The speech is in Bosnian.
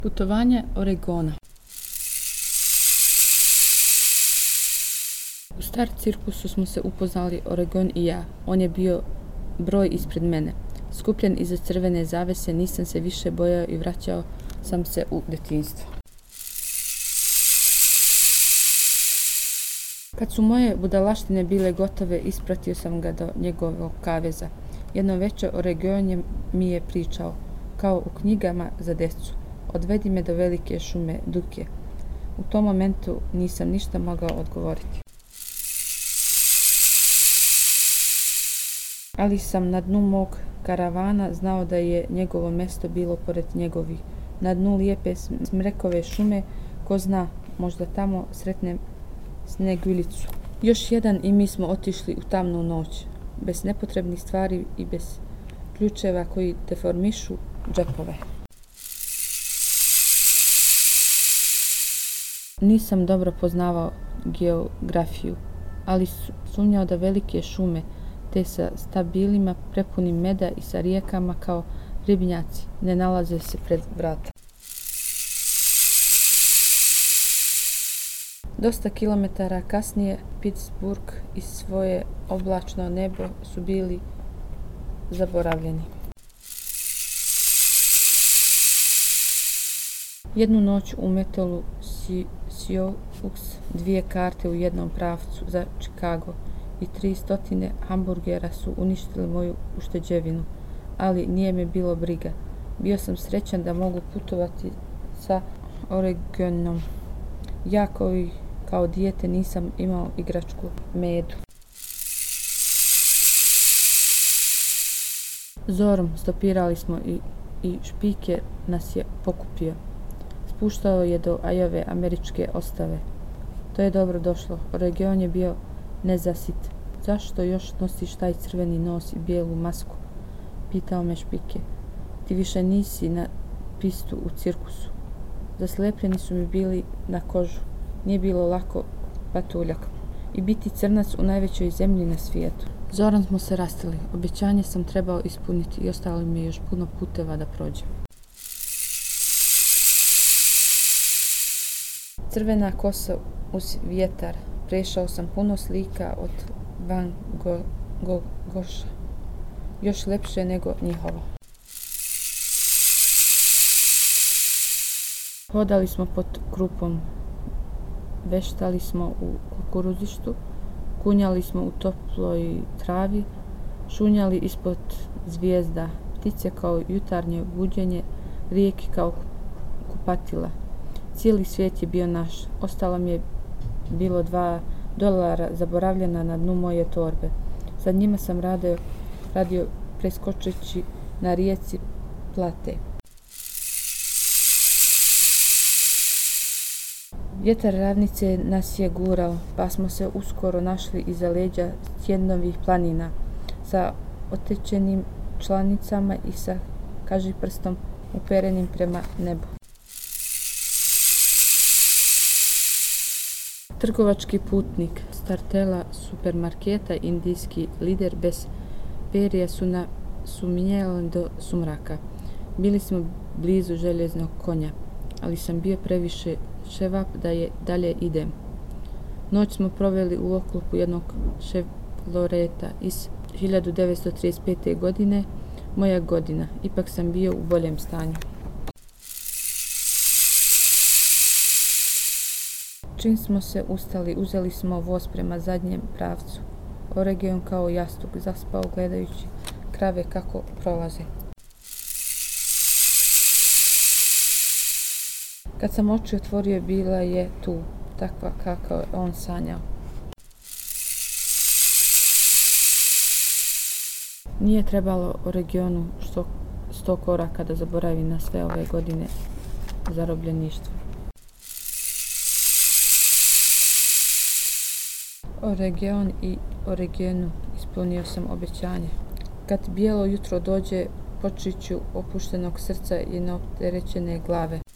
Putovanje Oregona. U Star cirkusu smo se upoznali, Oregon i ja. On je bio broj ispred mene. Skupljen iza crvene zavese, nisam se više bojao i vraćao sam se u djetinjstvo. Kad su moje budalaštine bile gotove, ispratio sam ga do njegovog kaveza. Jedno večer Oregon mi je pričao, kao u knjigama za djecu. Odvedi me do velike šume Duke. U tom momentu nisam ništa mogao odgovoriti. Ali sam na dnu mog karavana znao da je njegovo mjesto bilo pored njegovih. Na dnu lijepe smrekove šume, ko zna, možda tamo sretnem Sneguljicu. Još jedan i mi smo otišli u tamnu noć, bez nepotrebnih stvari i bez ključeva koji deformišu džepove. Nisam dobro poznavao geografiju, ali sumnjao da velike šume, te sa stabilima prepunim meda i sa rijekama kao ribnjaci, ne nalaze se pred vrata. Dosta kilometara kasnije, Pittsburgh i svoje oblačno nebo su bili zaboravljeni. Jednu noć u Metolu Sioux 2 karte u jednom pravcu za Chicago i 300 hamburgera su uništili moju ušteđevinu, ali nije me bilo briga. Bio sam srećan da mogu putovati sa Oregonom. Ja kao dijete nisam imao igračku medu. Zorom stopirali smo i špiker nas je pokupio. Spuštao je do Ajove američke ostave. To je dobro došlo. Oregon je bio nezasit. Zašto još nosiš taj crveni nos i bijelu masku? Pitao me špike. Ti više nisi na pistu u cirkusu. Zaslepljeni su mi bili na kožu. Nije bilo lako patuljak. I biti crnac u najvećoj zemlji na svijetu. Zoran smo se rastali. Obećanje sam trebao ispuniti i ostalo mi je još puno puteva da prođem. Crvena kosa uz vjetar. Prešao sam puno slika od Van Gogha. Još lepše nego njihovo. Hodali smo pod krupom. Veštali smo u kukuruzištu. Kunjali smo u toploj travi. Šunjali ispod zvijezda. Ptice kao jutarnje buđenje. Rijeke kao kupatila. Cijeli svijet je bio naš. Ostalo mi je bilo $2 zaboravljena na dnu moje torbe. Za njima sam radio preskočeći na rijeci Plate. Vjetar ravnice nas je gurao, pa smo se uskoro našli iza leđa Tjednovih planina, sa otečenim članicama i sa kažiprstom uperenim prema nebu. Trgovački putnik startela supermarketa, indijski lider bez perja su minjali do sumraka. Bili smo blizu željeznog konja, ali sam bio previše ševap da je dalje idem. Noć smo proveli u oklopu jednog Chevroleta iz 1935. godine, moja godina. Ipak sam bio u boljem stanju. Čim smo se ustali, uzeli smo voz prema zadnjem pravcu. Oregon kao jastuk zaspao gledajući krave kako prolaze. Kad sam oči otvorio, bila je tu, takva kako je on sanjao. Nije trebalo Oregonu 100 koraka da zaboravi na sve ove godine zarobljeništva. Oregon i Oregonu ispunio sam obećanje. Kad bijelo jutro dođe, počet ću opuštenog srca i neopterećene glave.